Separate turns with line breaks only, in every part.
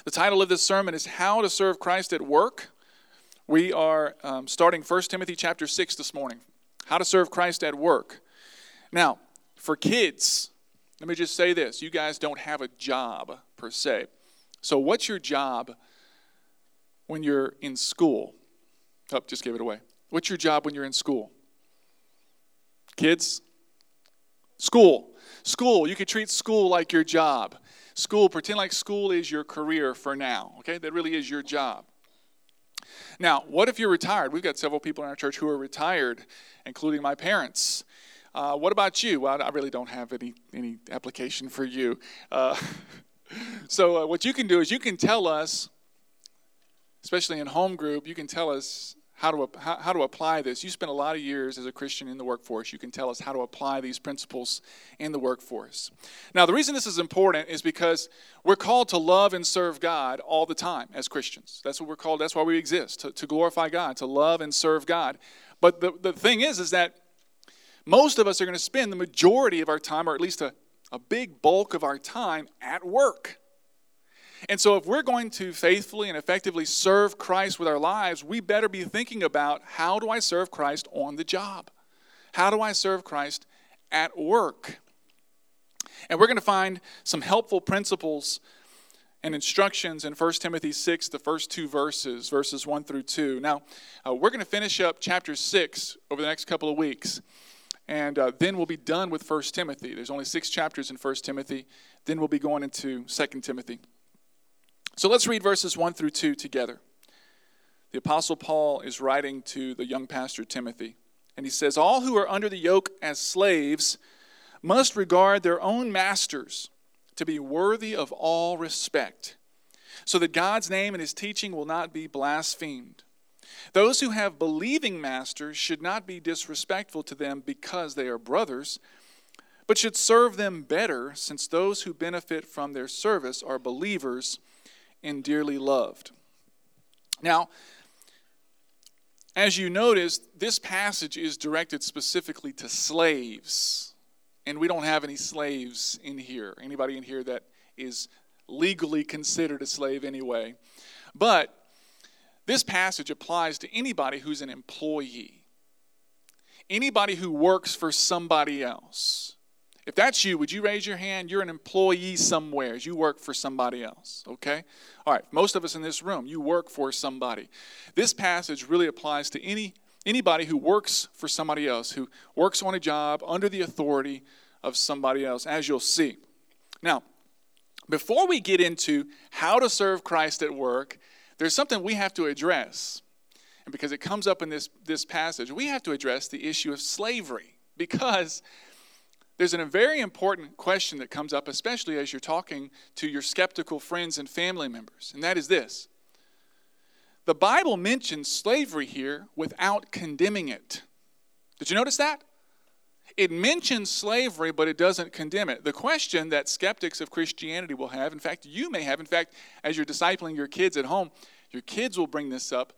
The title of this sermon is How to Serve Christ at Work. We are starting 1 Timothy chapter 6 this morning. How to serve Christ at work. Now, for kids, let me just say this. You guys don't have a job per se. So what's your job when you're in school? Oh, just gave it away. What's your job when you're in school? Kids? School. School. You could treat school like your job. School, pretend like school is your career for now. Okay? That really is your job. Now, what if you're retired? We've got several people in our church who are retired, including my parents. What about you? Well, I really don't have any application for you. So what you can do is you can tell us, especially in home group, you can tell us how to apply this. You spent a lot of years as a Christian in the workforce. You can tell us how to apply these principles in the workforce. Now, the reason this is important is because we're called to love and serve God all the time as Christians. That's what we're called. That's why we exist, to glorify God, to love and serve God. But the thing is that most of us are going to spend the majority of our time, or at least a big bulk of our time, at work. And so if we're going to faithfully and effectively serve Christ with our lives, we better be thinking about, how do I serve Christ on the job? How do I serve Christ at work? And we're going to find some helpful principles and instructions in 1 Timothy 6, the first two verses 1 through 2. Now, we're going to finish up chapter 6 over the next couple of weeks. And then we'll be done with 1 Timothy. There's only 6 chapters in 1 Timothy. Then we'll be going into 2 Timothy. So let's read verses 1 through 2 together. The Apostle Paul is writing to the young pastor Timothy. And he says, "All who are under the yoke as slaves must regard their own masters to be worthy of all respect, so that God's name and his teaching will not be blasphemed. Those who have believing masters should not be disrespectful to them because they are brothers, but should serve them better, since those who benefit from their service are believers and dearly loved." Now, as you notice, this passage is directed specifically to slaves. And we don't have any slaves in here. Anybody in here that is legally considered a slave anyway. But this passage applies to anybody who's an employee. Anybody who works for somebody else. If that's you, would you raise your hand? You're an employee somewhere. You work for somebody else, okay? All right, most of us in this room, you work for somebody. This passage really applies to anybody who works for somebody else, who works on a job under the authority of somebody else, as you'll see. Now, before we get into how to serve Christ at work, there's something we have to address. And because it comes up in this passage, we have to address the issue of slavery, because there's a very important question that comes up, especially as you're talking to your skeptical friends and family members, and that is this. The Bible mentions slavery here without condemning it. Did you notice that? It mentions slavery, but it doesn't condemn it. The question that skeptics of Christianity will have, in fact, you may have, in fact, as you're discipling your kids at home, your kids will bring this up.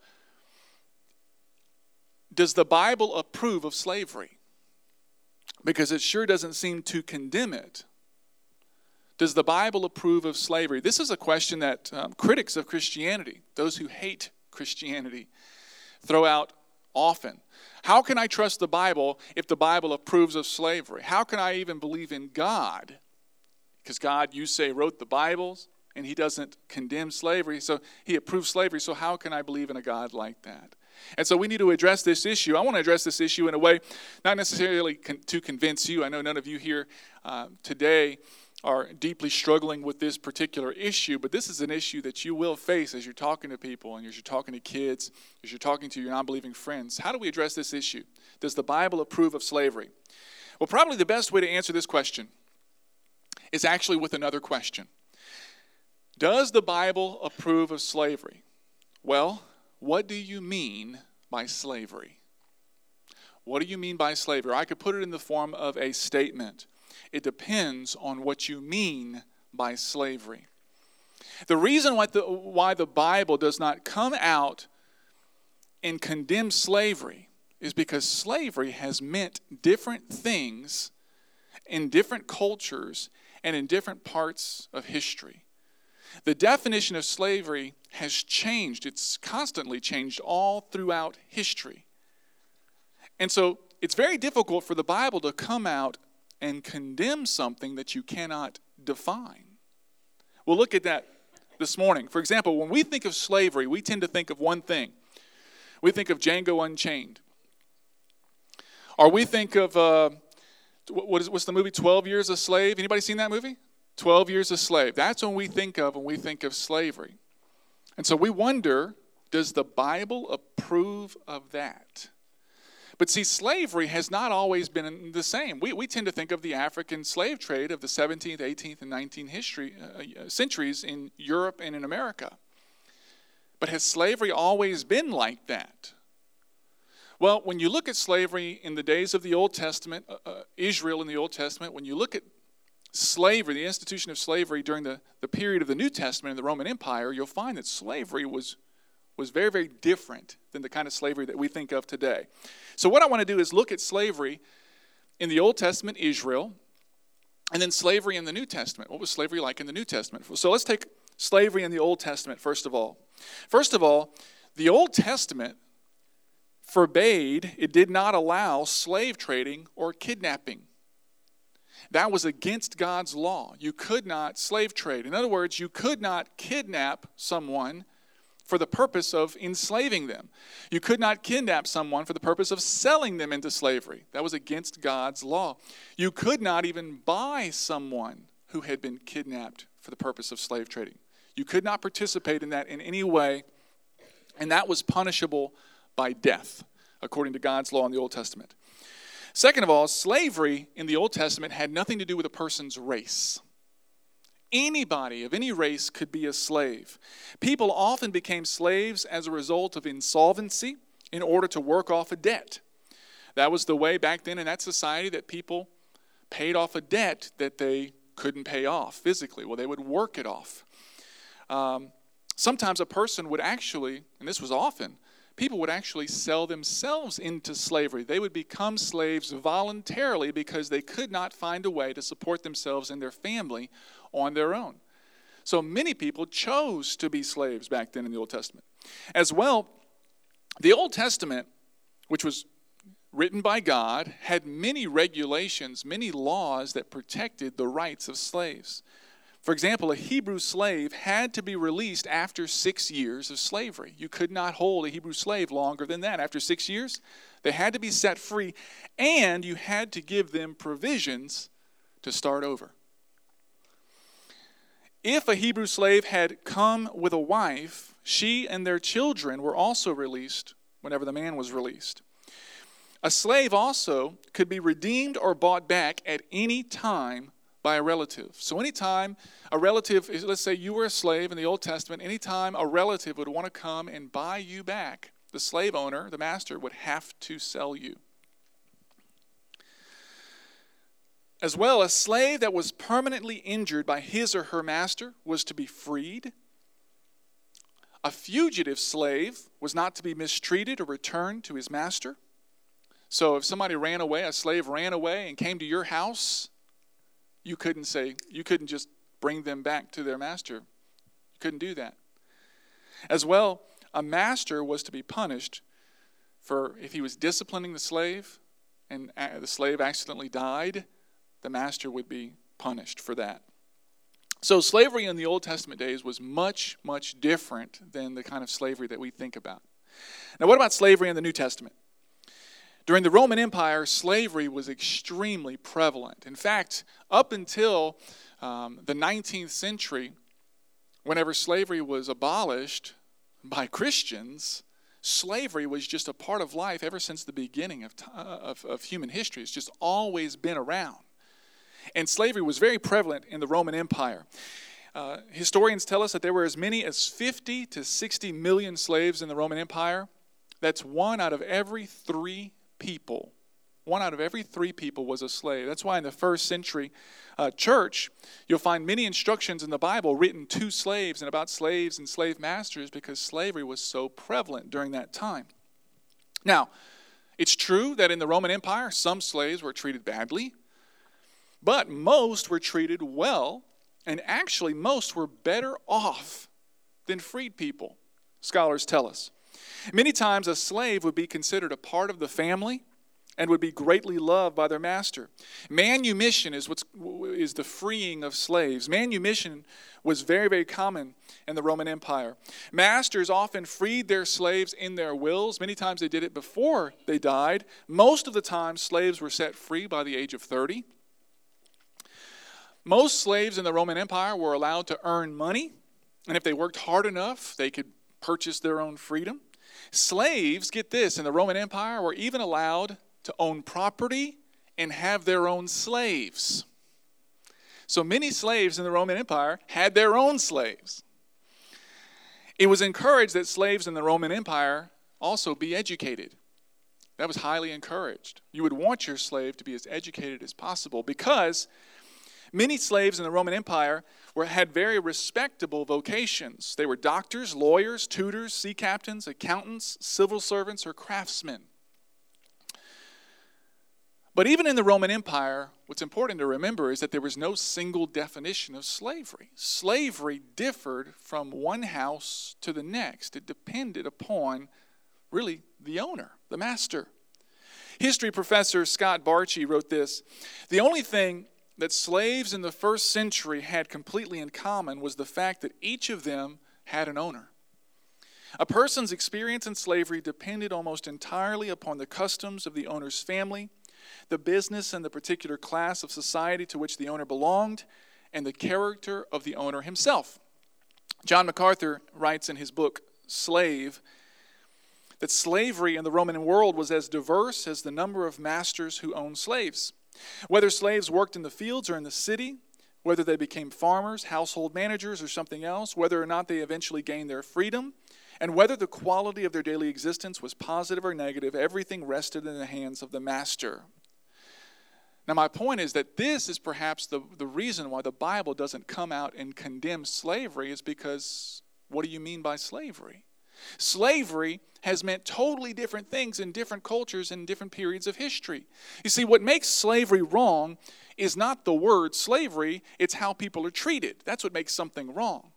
Does the Bible approve of slavery? Because it sure doesn't seem to condemn it. Does the Bible approve of slavery? This is a question that critics of Christianity, those who hate Christianity, throw out often. How can I trust the Bible if the Bible approves of slavery? How can I even believe in God? Because God, you say, wrote the Bibles, and he doesn't condemn slavery, so he approves slavery, so how can I believe in a God like that? And so we need to address this issue. I want to address this issue in a way, not necessarily to convince you. I know none of you here today are deeply struggling with this particular issue, but this is an issue that you will face as you're talking to people and as you're talking to kids, as you're talking to your non-believing friends. How do we address this issue? Does the Bible approve of slavery? Well, probably the best way to answer this question is actually with another question. Does the Bible approve of slavery? Well, what do you mean by slavery? What do you mean by slavery? I could put it in the form of a statement. It depends on what you mean by slavery. The reason why the Bible does not come out and condemn slavery is because slavery has meant different things in different cultures and in different parts of history. The definition of slavery has changed. It's constantly changed all throughout history. And so it's very difficult for the Bible to come out and condemn something that you cannot define. We'll look at that this morning. For example, when we think of slavery, we tend to think of one thing. We think of Django Unchained. Or we think of, what's the movie, 12 Years a Slave? Anybody seen that movie? 12 Years a Slave. That's when we think of when we think of slavery. And so we wonder, does the Bible approve of that? But see, slavery has not always been the same. We tend to think of the African slave trade of the 17th, 18th, and 19th centuries in Europe and in America. But has slavery always been like that? Well, when you look at slavery in the days of the Old Testament, Israel in the Old Testament, when you look at slavery, the institution of slavery during the period of the New Testament in the Roman Empire, you'll find that slavery was very, very different than the kind of slavery that we think of today. So what I want to do is look at slavery in the Old Testament, Israel, and then slavery in the New Testament. What was slavery like in the New Testament? So let's take slavery in the Old Testament first of all. First of all, the Old Testament forbade, it did not allow slave trading or kidnapping. That was against God's law. You could not slave trade. In other words, you could not kidnap someone for the purpose of enslaving them. You could not kidnap someone for the purpose of selling them into slavery. That was against God's law. You could not even buy someone who had been kidnapped for the purpose of slave trading. You could not participate in that in any way, and that was punishable by death, according to God's law in the Old Testament. Second of all, slavery in the Old Testament had nothing to do with a person's race. Anybody of any race could be a slave. People often became slaves as a result of insolvency in order to work off a debt. That was the way back then in that society that people paid off a debt that they couldn't pay off physically. Well, they would work it off. Sometimes a person would actually, and this was often, people would actually sell themselves into slavery. They would become slaves voluntarily because they could not find a way to support themselves and their family on their own. So many people chose to be slaves back then in the Old Testament. As well, the Old Testament, which was written by God, had many regulations, many laws that protected the rights of slaves. For example, a Hebrew slave had to be released after 6 years of slavery. You could not hold a Hebrew slave longer than that. After 6 years, they had to be set free, and you had to give them provisions to start over. If a Hebrew slave had come with a wife, she and their children were also released whenever the man was released. A slave also could be redeemed or bought back at any time by a relative. So anytime a relative, let's say you were a slave in the Old Testament, anytime a relative would want to come and buy you back, the slave owner, the master, would have to sell you. As well, a slave that was permanently injured by his or her master was to be freed. A fugitive slave was not to be mistreated or returned to his master. So if somebody ran away, a slave ran away and came to your house, you couldn't just bring them back to their master. You couldn't do that. As well, a master was to be punished for if he was disciplining the slave and the slave accidentally died, the master would be punished for that. So slavery in the Old Testament days was much, much different than the kind of slavery that we think about. Now, what about slavery in the New Testament? During the Roman Empire, slavery was extremely prevalent. In fact, up until the 19th century, whenever slavery was abolished by Christians, slavery was just a part of life ever since the beginning of human history. It's just always been around. And slavery was very prevalent in the Roman Empire. Historians tell us that there were as many as 50 to 60 million slaves in the Roman Empire. That's 1 out of every 3 people. 1 out of every 3 people was a slave. That's why in the first century church, you'll find many instructions in the Bible written to slaves and about slaves and slave masters because slavery was so prevalent during that time. Now, it's true that in the Roman Empire, some slaves were treated badly, but most were treated well And actually, most were better off than freed people, scholars tell us. Many times a slave would be considered a part of the family and would be greatly loved by their master. Manumission is the freeing of slaves. Manumission was very, very common in the Roman Empire. Masters often freed their slaves in their wills. Many times they did it before they died. Most of the time, slaves were set free by the age of 30. Most slaves in the Roman Empire were allowed to earn money, and if they worked hard enough, they could purchase their own freedom. Slaves, get this, in the Roman Empire were even allowed to own property and have their own slaves. So many slaves in the Roman Empire had their own slaves. It was encouraged that slaves in the Roman Empire also be educated. That was highly encouraged. You would want your slave to be as educated as possible because many slaves in the Roman Empire had very respectable vocations. They were doctors, lawyers, tutors, sea captains, accountants, civil servants, or craftsmen. But even in the Roman Empire, what's important to remember is that there was no single definition of slavery. Slavery differed from one house to the next. It depended upon, really, the owner, the master. History professor Scott Barchi wrote this: "The only thing that slaves in the first century had completely in common was the fact that each of them had an owner. A person's experience in slavery depended almost entirely upon the customs of the owner's family, the business and the particular class of society to which the owner belonged, and the character of the owner himself." John MacArthur writes in his book, Slave, that slavery in the Roman world was as diverse as the number of masters who owned slaves. Whether slaves worked in the fields or in the city, whether they became farmers, household managers, or something else, whether or not they eventually gained their freedom, and whether the quality of their daily existence was positive or negative, everything rested in the hands of the master. Now, my point is that this is perhaps the reason why the Bible doesn't come out and condemn slavery, is because what do you mean by slavery? Slavery has meant totally different things in different cultures and different periods of history. You see, what makes slavery wrong is not the word slavery, it's how people are treated. That's what makes something wrong.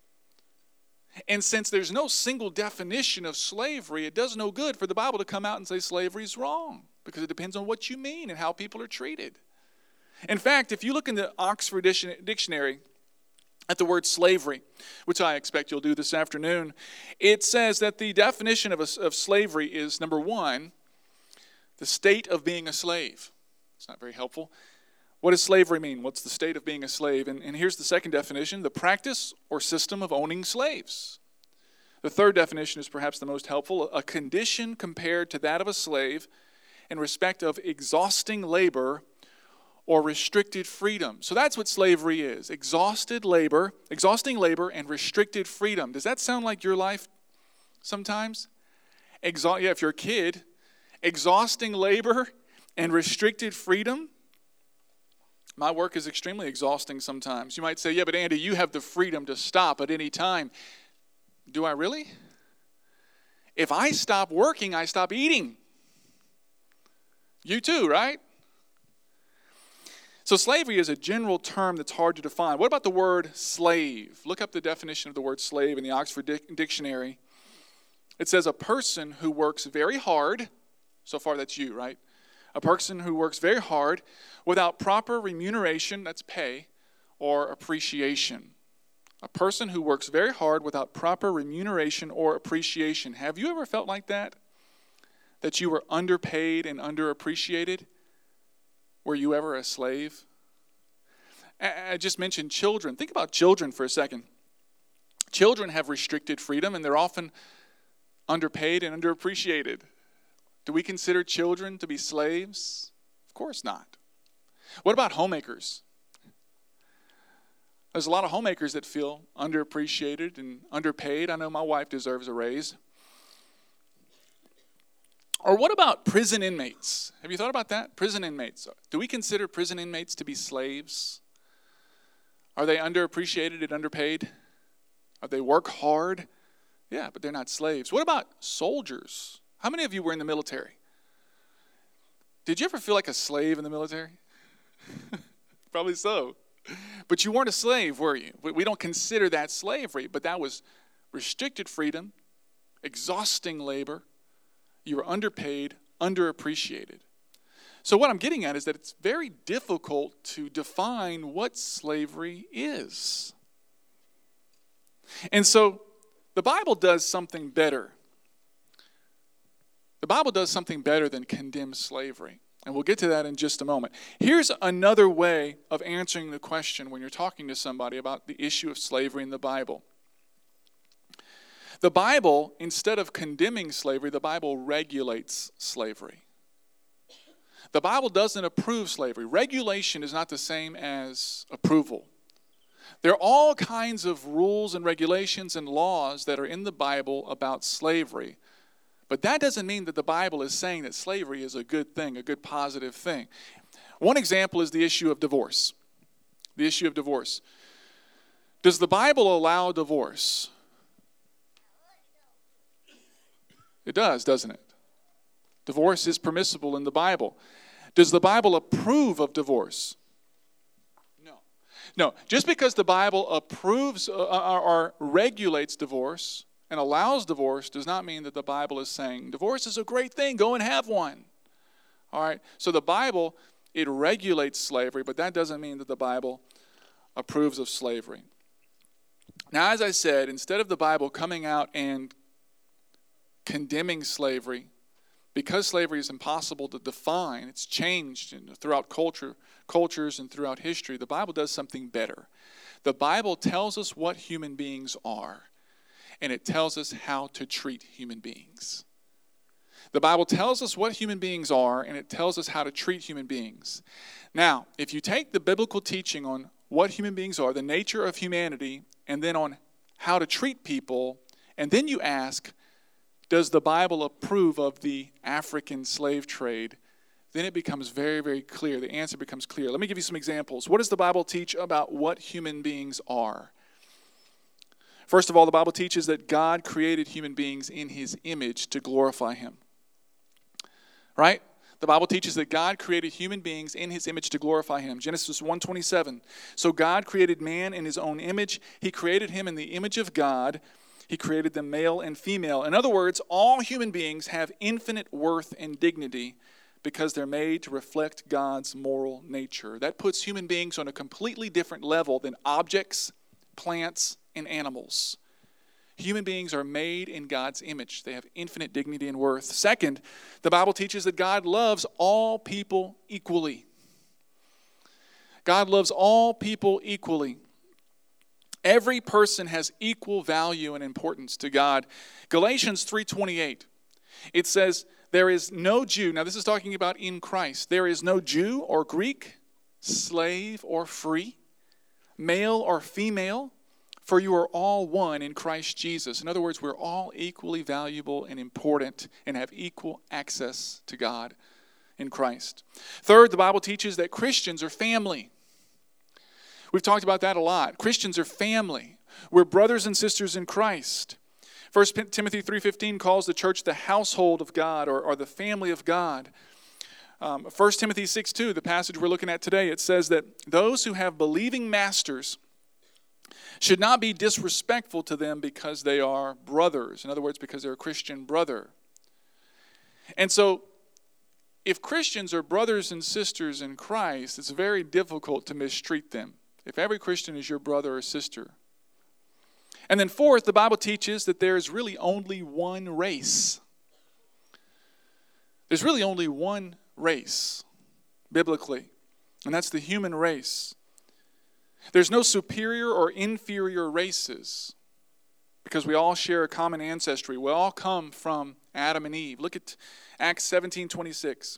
And since there's no single definition of slavery, it does no good for the Bible to come out and say slavery is wrong, because it depends on what you mean and how people are treated. In fact, if you look in the Oxford Dictionary at the word slavery, which I expect you'll do this afternoon, it says that the definition of slavery is, number one, the state of being a slave. It's not very helpful. What does slavery mean? What's the state of being a slave? And here's the second definition: the practice or system of owning slaves. The third definition is perhaps the most helpful: a condition compared to that of a slave in respect of exhausting labor or restricted freedom. So that's what slavery is: exhausting labor and restricted freedom. Does that sound like your life sometimes? If you're a kid, exhausting labor and restricted freedom. My work is extremely exhausting sometimes. You might say, yeah, but Andy, you have the freedom to stop at any time. Do I really? If I stop working, I stop eating. You too, right? So slavery is a general term that's hard to define. What about the word slave? Look up the definition of the word slave in the Oxford Dictionary. It says a person who works very hard. So far that's you, right? A person who works very hard without proper remuneration, that's pay, or appreciation. A person who works very hard without proper remuneration or appreciation. Have you ever felt like that? That you were underpaid and underappreciated? Were you ever a slave? I just mentioned children. Think about children for a second. Children have restricted freedom, and they're often underpaid and underappreciated. Do we consider children to be slaves? Of course not. What about homemakers? There's a lot of homemakers that feel underappreciated and underpaid. I know my wife deserves a raise. Or what about prison inmates? Have you thought about that? Prison inmates. Do we consider prison inmates to be slaves? Are they underappreciated and underpaid? Are they work hard? Yeah, but they're not slaves. What about soldiers? How many of you were in the military? Did you ever feel like a slave in the military? Probably so. But you weren't a slave, were you? We don't consider that slavery, but that was restricted freedom, exhausting labor. You were underpaid, underappreciated. So what I'm getting at is that it's very difficult to define what slavery is. And so the Bible does something better. The Bible does something better than condemn slavery. And we'll get to that in just a moment. Here's another way of answering the question when you're talking to somebody about the issue of slavery in the Bible. The Bible, instead of condemning slavery, the Bible regulates slavery. The Bible doesn't approve slavery. Regulation is not the same as approval. There are all kinds of rules and regulations and laws that are in the Bible about slavery. But that doesn't mean that the Bible is saying that slavery is a good thing, a good positive thing. One example is the issue of divorce. The issue of divorce. Does the Bible allow divorce? It does, doesn't it? Divorce is permissible in the Bible. Does the Bible approve of divorce? No. No. Just because the Bible approves or regulates divorce and allows divorce does not mean that the Bible is saying divorce is a great thing, go and have one. All right? So the Bible, it regulates slavery, but that doesn't mean that the Bible approves of slavery. Now, as I said, instead of the Bible coming out and condemning slavery, because slavery is impossible to define, it's changed throughout cultures and throughout history, the Bible does something better. The Bible tells us what human beings are, and it tells us how to treat human beings. The Bible tells us what human beings are, and it tells us how to treat human beings. Now, if you take the biblical teaching on what human beings are, the nature of humanity, and then on how to treat people, and then you ask, does the Bible approve of the African slave trade? Then it becomes very, very clear. The answer becomes clear. Let me give you some examples. What does the Bible teach about what human beings are? First of all, the Bible teaches that God created human beings in His image to glorify Him. Right? The Bible teaches that God created human beings in His image to glorify Him. Genesis 1:27. So God created man in His own image. He created him in the image of God. He created them male and female. In other words, all human beings have infinite worth and dignity because they're made to reflect God's moral nature. That puts human beings on a completely different level than objects, plants, and animals. Human beings are made in God's image. They have infinite dignity and worth. Second, the Bible teaches that God loves all people equally. God loves all people equally. Every person has equal value and importance to God. Galatians 3:28, it says, there is no Jew. Now this is talking about in Christ. There is no Jew or Greek, slave or free, male or female, for you are all one in Christ Jesus. In other words, we're all equally valuable and important and have equal access to God in Christ. Third, the Bible teaches that Christians are family. We've talked about that a lot. Christians are family. We're brothers and sisters in Christ. 1 Timothy 3:15 calls the church the household of God or the family of God. 1 Timothy 6:2, the passage we're looking at today, it says that those who have believing masters should not be disrespectful to them because they are brothers. In other words, because they're a Christian brother. And so, if Christians are brothers and sisters in Christ, it's very difficult to mistreat them. If every Christian is your brother or sister. And then fourth, the Bible teaches that there is really only one race. There's really only one race, biblically, and that's the human race. There's no superior or inferior races because we all share a common ancestry. We all come from Adam and Eve. Look at Acts 17:26.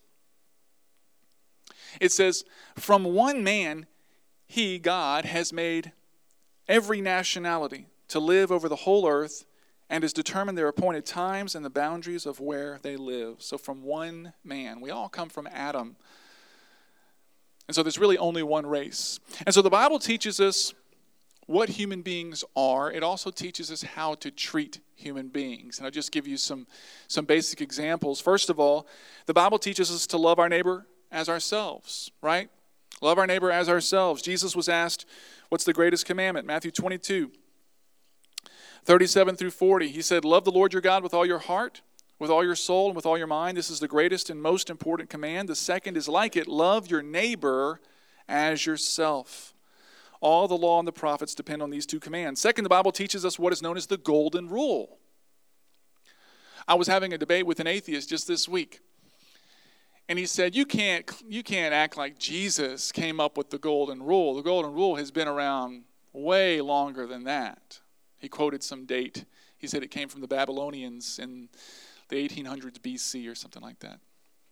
It says, from one man, He, God, has made every nationality to live over the whole earth and has determined their appointed times and the boundaries of where they live. So from one man. We all come from Adam. And so there's really only one race. And so the Bible teaches us what human beings are. It also teaches us how to treat human beings. And I'll just give you some basic examples. First of all, the Bible teaches us to love our neighbor as ourselves, right? Love our neighbor as ourselves. Jesus was asked, what's the greatest commandment? Matthew 22, 37 through 40. He said, love the Lord your God with all your heart, with all your soul, and with all your mind. This is the greatest and most important command. The second is like it. Love your neighbor as yourself. All the law and the prophets depend on these two commands. Second, the Bible teaches us what is known as the golden rule. I was having a debate with an atheist just this week. And he said, you can't act like Jesus came up with the golden rule. The golden rule has been around way longer than that. He quoted some date. He said it came from the Babylonians in the 1800s BC or something like that.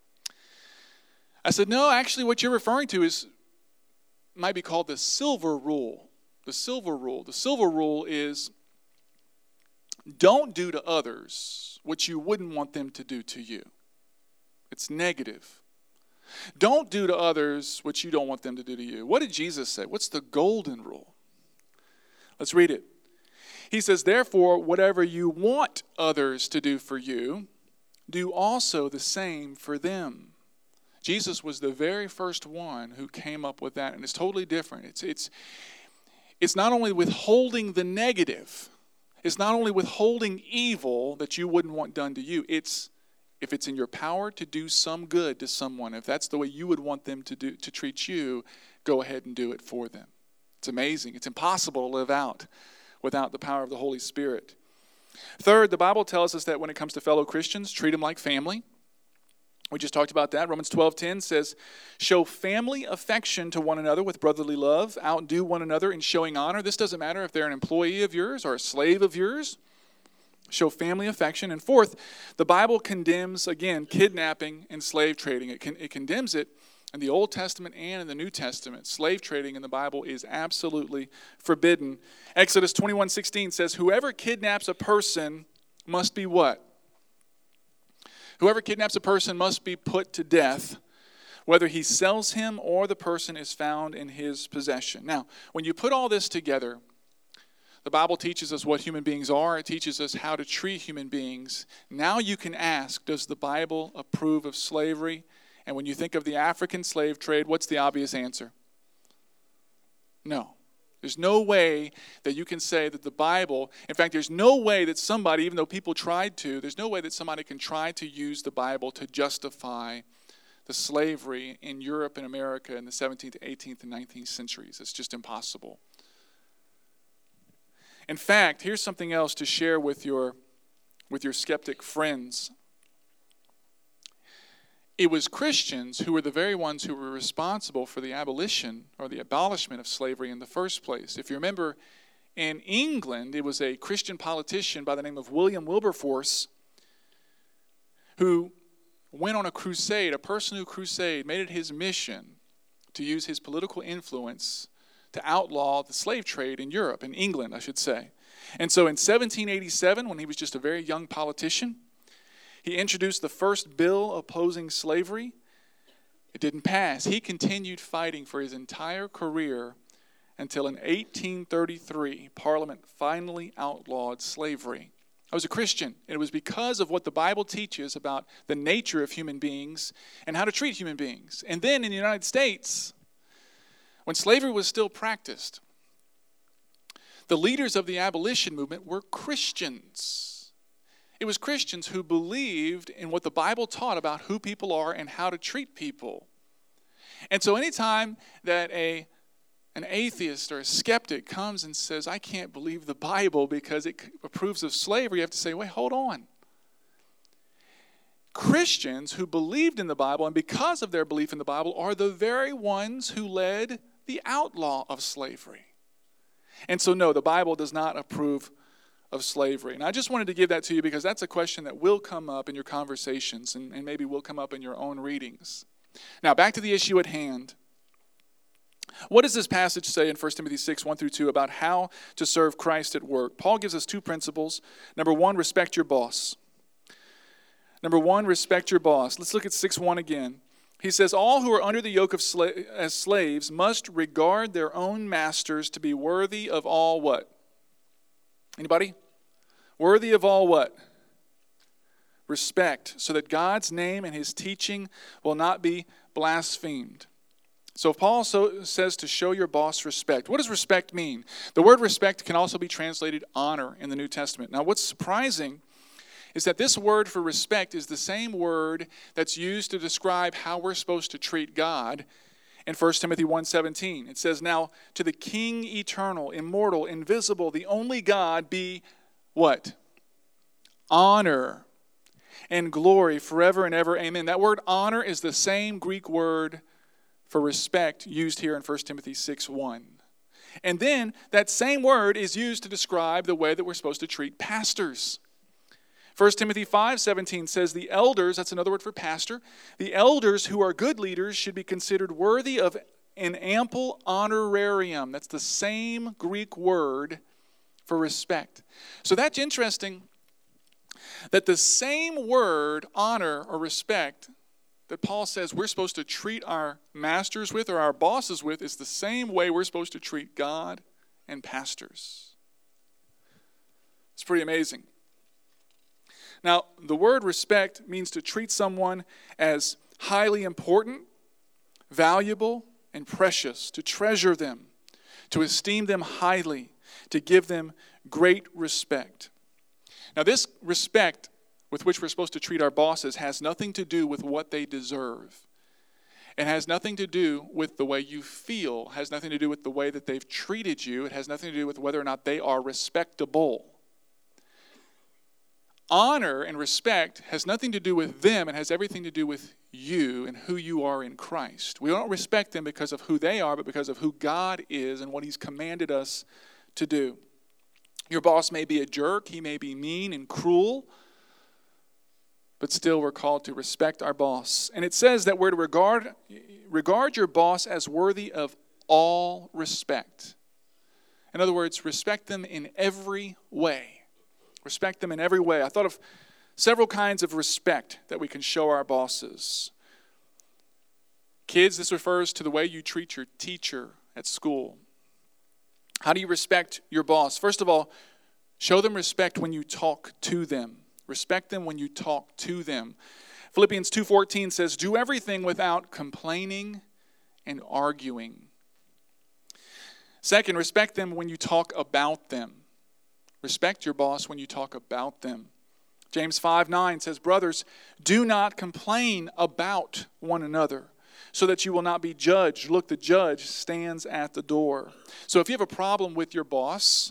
I said, no, actually what you're referring to might be called the silver rule. The silver rule. The silver rule is don't do to others what you wouldn't want them to do to you. It's negative. Don't do to others what you don't want them to do to you. What did Jesus say? What's the golden rule? Let's read it. He says, therefore, whatever you want others to do for you, do also the same for them. Jesus was the very first one who came up with that, and it's totally different. It's not only withholding the negative, it's not only withholding evil that you wouldn't want done to you, it's if it's in your power to do some good to someone, if that's the way you would want them to treat you, go ahead and do it for them. It's amazing. It's impossible to live out without the power of the Holy Spirit. Third, the Bible tells us that when it comes to fellow Christians, treat them like family. We just talked about that. Romans 12:10 says, show family affection to one another with brotherly love. Outdo one another in showing honor. This doesn't matter if they're an employee of yours or a slave of yours. Show family affection. And fourth, the Bible condemns, again, kidnapping and slave trading. It condemns it in the Old Testament and in the New Testament. Slave trading in the Bible is absolutely forbidden. Exodus 21:16 says, whoever kidnaps a person must be what? Whoever kidnaps a person must be put to death, whether he sells him or the person is found in his possession. Now, when you put all this together, the Bible teaches us what human beings are. It teaches us how to treat human beings. Now you can ask, does the Bible approve of slavery? And when you think of the African slave trade, what's the obvious answer? No. There's no way that you can say that the Bible, in fact, there's no way that somebody, even though people tried to, there's no way that somebody can try to use the Bible to justify the slavery in Europe and America in the 17th, 18th, and 19th centuries. It's just impossible. In fact, here's something else to share with your skeptic friends. It was Christians who were the very ones who were responsible for the abolition or the abolishment of slavery in the first place. If you remember, in England, it was a Christian politician by the name of William Wilberforce who went on a crusade, a personal crusade, made it his mission to use his political influence to outlaw the slave trade in Europe, in England, I should say. And so in 1787, when he was just a very young politician, he introduced the first bill opposing slavery. It didn't pass. He continued fighting for his entire career until in 1833, Parliament finally outlawed slavery. I was a Christian, and it was because of what the Bible teaches about the nature of human beings and how to treat human beings. And then in the United States, when slavery was still practiced, the leaders of the abolition movement were Christians. It was Christians who believed in what the Bible taught about who people are and how to treat people. And so anytime that an atheist or a skeptic comes and says, I can't believe the Bible because it approves of slavery, you have to say, wait, hold on. Christians who believed in the Bible and because of their belief in the Bible are the very ones who led the outlaw of slavery. And so no, the Bible does not approve of slavery. And I just wanted to give that to you because that's a question that will come up in your conversations and maybe will come up in your own readings. Now, back to the issue at hand. What does this passage say in 1 Timothy 6, 1 through 2 about how to serve Christ at work? Paul gives us two principles. Number one, respect your boss. Number one, respect your boss. Let's look at 6:1 again. He says, all who are under the yoke of as slaves must regard their own masters to be worthy of all what? Anybody? Worthy of all what? Respect, so that God's name and his teaching will not be blasphemed. So Paul says to show your boss respect. What does respect mean? The word respect can also be translated honor in the New Testament. Now, what's surprising is that this word for respect is the same word that's used to describe how we're supposed to treat God in 1 Timothy 1:17. It says, "Now to the King eternal, immortal, invisible, the only God be" what? "Honor and glory forever and ever. Amen." That word honor is the same Greek word for respect used here in 1 Timothy 6:1. And then that same word is used to describe the way that we're supposed to treat pastors. 1 Timothy 5:17 says the elders, that's another word for pastor, the elders who are good leaders should be considered worthy of an ample honorarium. That's the same Greek word for respect. So that's interesting that the same word, honor or respect, that Paul says we're supposed to treat our masters with or our bosses with is the same way we're supposed to treat God and pastors. It's pretty amazing. Now, the word respect means to treat someone as highly important, valuable, and precious, to treasure them, to esteem them highly, to give them great respect. Now, this respect with which we're supposed to treat our bosses has nothing to do with what they deserve. It has nothing to do with the way you feel. It has nothing to do with the way that they've treated you. It has nothing to do with whether or not they are respectable. Honor and respect has nothing to do with them. It has everything to do with you and who you are in Christ. We don't respect them because of who they are, but because of who God is and what He's commanded us to do. Your boss may be a jerk. He may be mean and cruel. But still we're called to respect our boss. And it says that we're to regard your boss as worthy of all respect. In other words, respect them in every way. Respect them in every way. I thought of several kinds of respect that we can show our bosses. Kids, this refers to the way you treat your teacher at school. How do you respect your boss? First of all, show them respect when you talk to them. Respect them when you talk to them. Philippians 2:14 says, "Do everything without complaining and arguing." Second, respect them when you talk about them. Respect your boss when you talk about them. James 5:9 says, "Brothers, do not complain about one another, so that you will not be judged. Look, the judge stands at the door." So if you have a problem with your boss,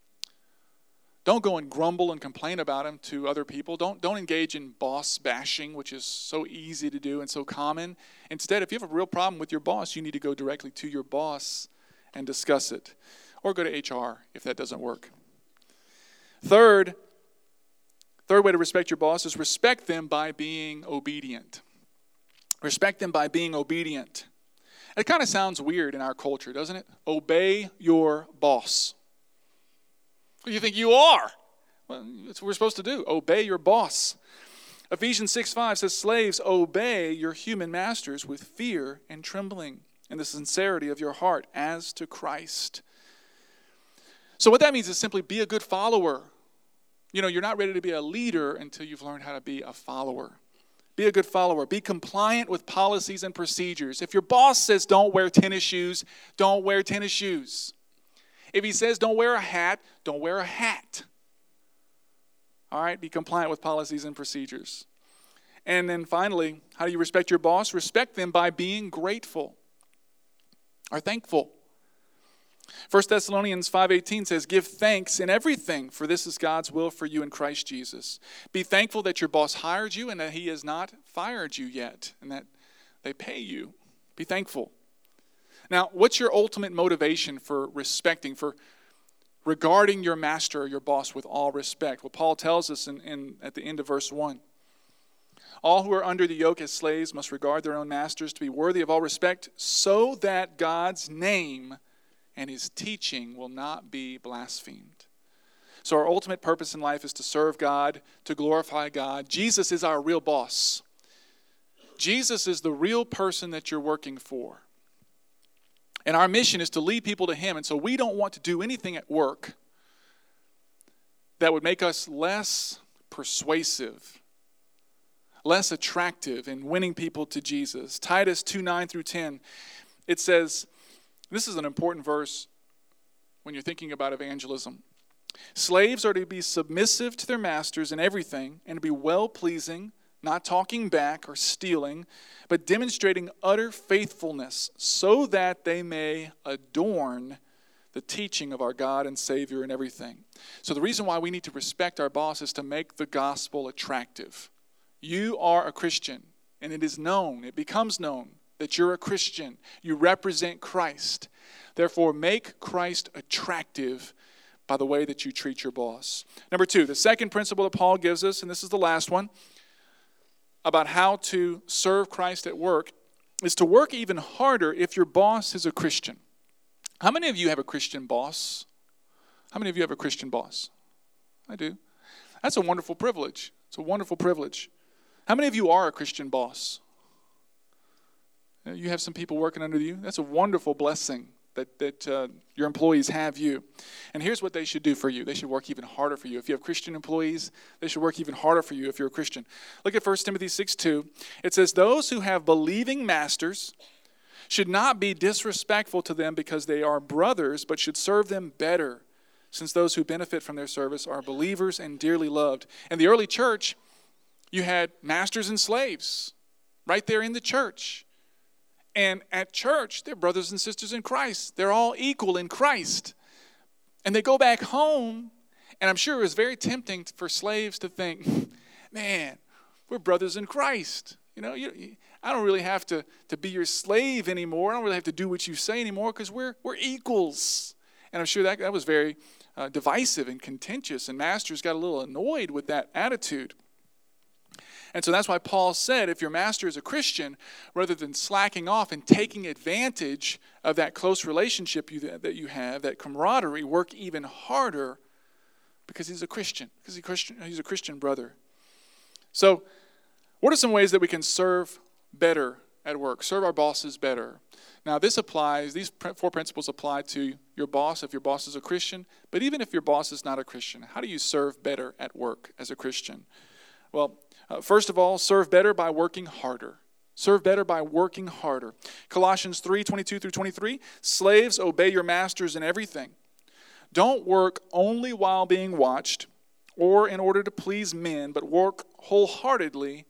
don't go and grumble and complain about him to other people. Don't engage in boss bashing, which is so easy to do and so common. Instead, if you have a real problem with your boss, you need to go directly to your boss and discuss it. Or go to HR if that doesn't work. Third way to respect your boss is respect them by being obedient. Respect them by being obedient. It kind of sounds weird in our culture, doesn't it? Obey your boss. Who do you think you are? Well, that's what we're supposed to do. Obey your boss. Ephesians 6:5 says, "Slaves, obey your human masters with fear and trembling and the sincerity of your heart as to Christ." So what that means is simply be a good follower. You know, you're not ready to be a leader until you've learned how to be a follower. Be a good follower. Be compliant with policies and procedures. If your boss says don't wear tennis shoes, don't wear tennis shoes. If he says don't wear a hat, don't wear a hat. All right, be compliant with policies and procedures. And then finally, how do you respect your boss? Respect them by being grateful or thankful. 1 Thessalonians 5:18 says, "Give thanks in everything, for this is God's will for you in Christ Jesus." Be thankful that your boss hired you and that he has not fired you yet and that they pay you. Be thankful. Now, what's your ultimate motivation for respecting, for regarding your master or your boss with all respect? Well, Paul tells us at the end of verse 1. "All who are under the yoke as slaves must regard their own masters to be worthy of all respect, so that God's name and His teaching will not be blasphemed." So our ultimate purpose in life is to serve God, to glorify God. Jesus is our real boss. Jesus is the real person that you're working for. And our mission is to lead people to Him. And so we don't want to do anything at work that would make us less persuasive, less attractive in winning people to Jesus. Titus 2:9-10. it says, this is an important verse when you're thinking about evangelism. Slaves are to be submissive to their masters in everything and to be well-pleasing, not talking back or stealing, but demonstrating utter faithfulness so that they may adorn the teaching of our God and Savior in everything. So the reason why we need to respect our boss is to make the gospel attractive. You are a Christian, and it is known, it becomes known that you're a Christian. You represent Christ. Therefore, make Christ attractive by the way that you treat your boss. Number 2, the second principle that Paul gives us, and this is the last one, about how to serve Christ at work, is to work even harder if your boss is a Christian. How many of you have a Christian boss? How many of you have a Christian boss? I do. That's a wonderful privilege. It's a wonderful privilege. How many of you are a Christian boss? You have some people working under you. That's a wonderful blessing that your employees have you. And here's what they should do for you. They should work even harder for you. If you have Christian employees, they should work even harder for you if you're a Christian. Look at 1 Timothy 6:2. It says, those who have believing masters should not be disrespectful to them because they are brothers, but should serve them better, since those who benefit from their service are believers and dearly loved. In the early church, you had masters and slaves right there in the church. And at church, they're brothers and sisters in Christ. They're all equal in Christ. And they go back home, and I'm sure it was very tempting for slaves to think, man, we're brothers in Christ. You know, I don't really have to be your slave anymore. I don't really have to do what you say anymore because we're equals. And I'm sure that was very divisive and contentious, and masters got a little annoyed with that attitude. And so that's why Paul said, if your master is a Christian, rather than slacking off and taking advantage of that close relationship that you have, that camaraderie, work even harder because he's a Christian, because he's a Christian brother. So what are some ways that we can serve better at work, serve our bosses better? Now these 4 principles apply to your boss if your boss is a Christian, but even if your boss is not a Christian, how do you serve better at work as a Christian? Well, first of all, serve better by working harder. Serve better by working harder. Colossians 3:22-23, slaves, obey your masters in everything. Don't work only while being watched or in order to please men, but work wholeheartedly,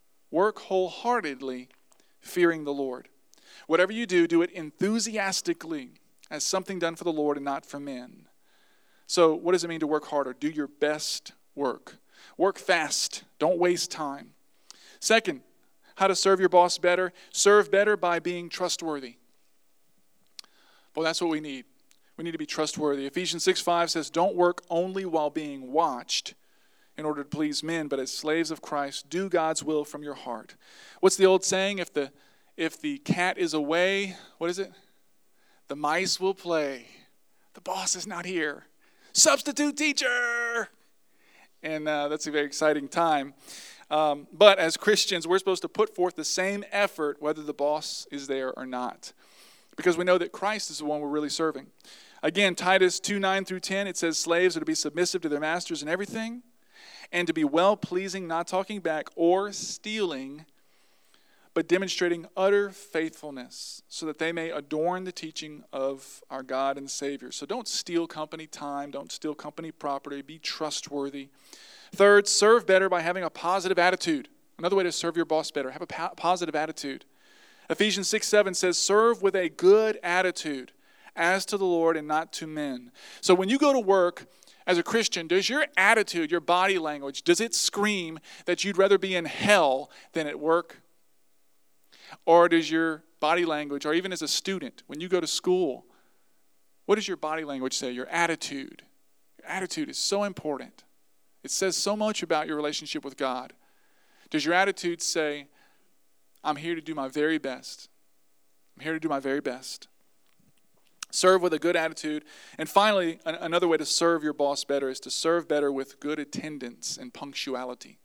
fearing the Lord. Whatever you do, do it enthusiastically as something done for the Lord and not for men. So what does it mean to work harder? Do your best work. Work fast. Don't waste time. Second, how to serve your boss better. Serve better by being trustworthy. Well, that's what we need. We need to be trustworthy. Ephesians 6:5 says, don't work only while being watched in order to please men, but as slaves of Christ, do God's will from your heart. What's the old saying? If the cat is away, what is it? The mice will play. The boss is not here. Substitute teacher! And that's a very exciting time. But as Christians, we're supposed to put forth the same effort whether the boss is there or not, because we know that Christ is the one we're really serving. Again, Titus 2:9-10, it says slaves are to be submissive to their masters in everything and to be well-pleasing, not talking back or stealing, but demonstrating utter faithfulness so that they may adorn the teaching of our God and Savior. So don't steal company time. Don't steal company property. Be trustworthy. Third, serve better by having a positive attitude. Another way to serve your boss better, have a positive attitude. Ephesians 6:7 says, serve with a good attitude as to the Lord and not to men. So when you go to work as a Christian, does your attitude, your body language, does it scream that you'd rather be in hell than at work? Or does your body language, or even as a student, when you go to school, what does your body language say? Your attitude. Your attitude is so important. It says so much about your relationship with God. Does your attitude say, I'm here to do my very best. I'm here to do my very best. Serve with a good attitude. And finally, another way to serve your boss better is to serve better with good attendance and punctuality.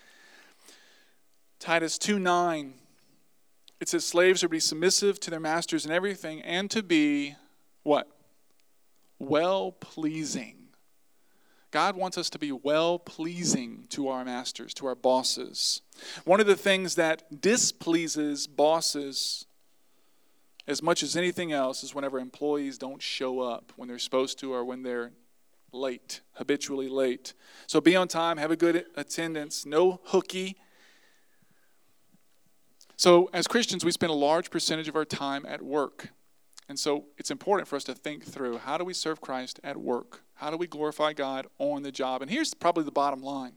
Titus 2:9. It says slaves are to be submissive to their masters in everything and to be, what? Well-pleasing. God wants us to be well-pleasing to our masters, to our bosses. One of the things that displeases bosses as much as anything else is whenever employees don't show up when they're supposed to or when they're late, habitually late. So be on time, have a good attendance, no hooky. So as Christians, we spend a large percentage of our time at work. And so it's important for us to think through, how do we serve Christ at work? How do we glorify God on the job? And here's probably the bottom line.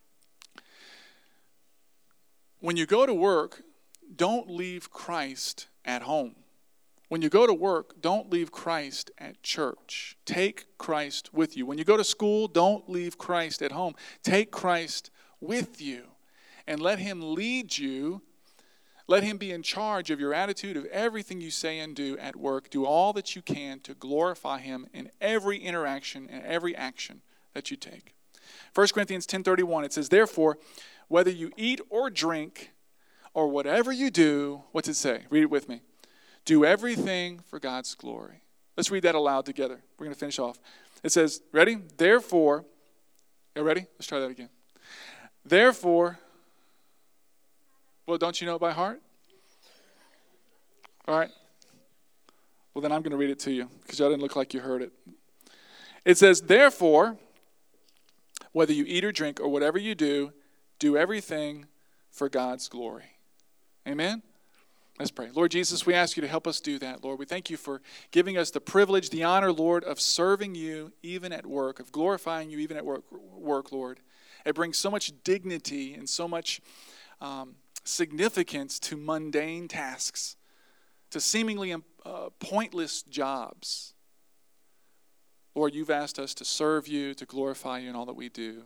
When you go to work, don't leave Christ at home. When you go to work, don't leave Christ at church. Take Christ with you. When you go to school, don't leave Christ at home. Take Christ with you and let him lead you. Let him be in charge of your attitude, of everything you say and do at work. Do all that you can to glorify him in every interaction and every action that you take. 1 Corinthians 10:31, it says, therefore, whether you eat or drink or whatever you do, what's it say? Read it with me. Do everything for God's glory. Let's read that aloud together. We're going to finish off. It says, ready? Therefore, you ready? Let's try that again. Therefore, well, don't you know it by heart? All right. Well, then I'm going to read it to you because y'all didn't look like you heard it. It says, therefore, whether you eat or drink or whatever you do everything for God's glory. Amen? Let's pray. Lord Jesus, we ask you to help us do that, Lord. We thank you for giving us the privilege, the honor, Lord, of serving you even at work, of glorifying you even at work, Lord. It brings so much dignity and so much significance to mundane tasks, to seemingly pointless jobs. Lord, you've asked us to serve you, to glorify you in all that we do.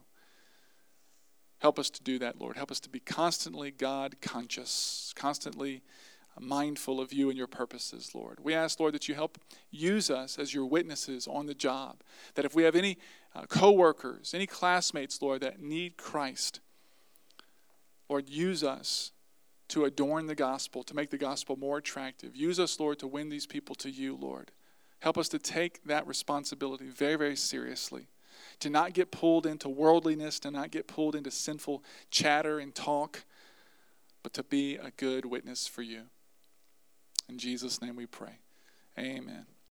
Help us to do that, Lord. Help us to be constantly God conscious, constantly mindful of you and your purposes, Lord. We ask, Lord, that you help use us as your witnesses on the job. That if we have any co-workers, any classmates, Lord, that need Christ, Lord, use us to adorn the gospel, to make the gospel more attractive. Use us, Lord, to win these people to you, Lord. Help us to take that responsibility very, very seriously. To not get pulled into worldliness, to not get pulled into sinful chatter and talk, but to be a good witness for you. In Jesus' name we pray. Amen.